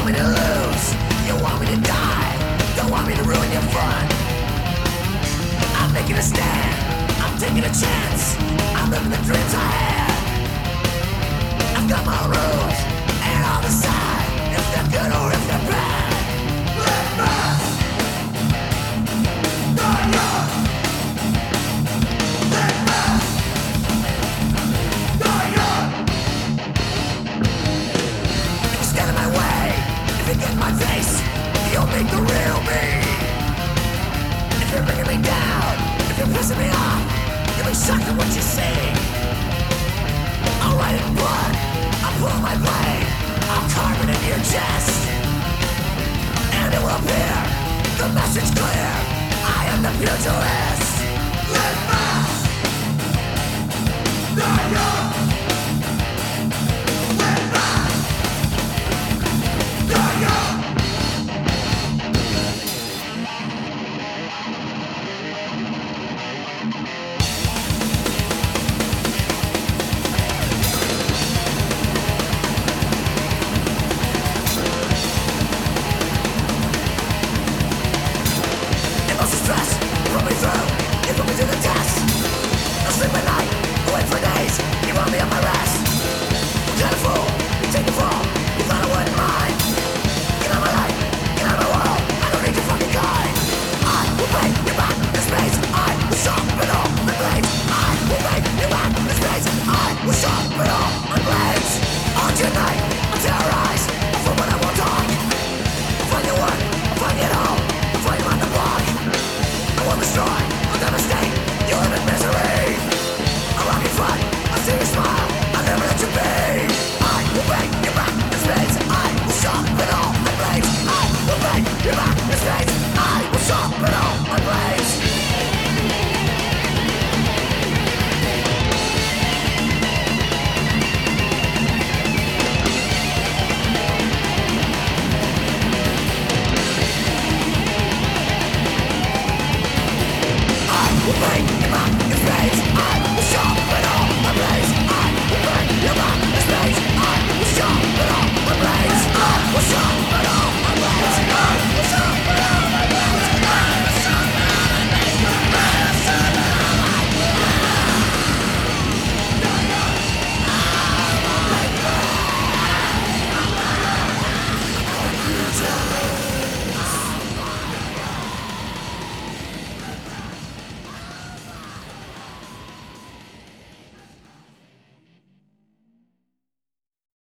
want me to lose, you want me to die. Don't want me to ruin your fun. I'm making a stand, I'm taking a chance. I'm living the dreams I had. I've got my rules, and I'll decide if they're good or if they're bad. Live fast, die young. Live fast, die young. If you stand in my way, if you get in my face, you'll meet the real me. If you're bringing me down, if you're pissing me off, you'll be shocked at what you see. I'll write it in blood, I'll pull my blade, I'll carve it into your chest, and it will appear, the message clear, I am the pugilist. Live fast, die young.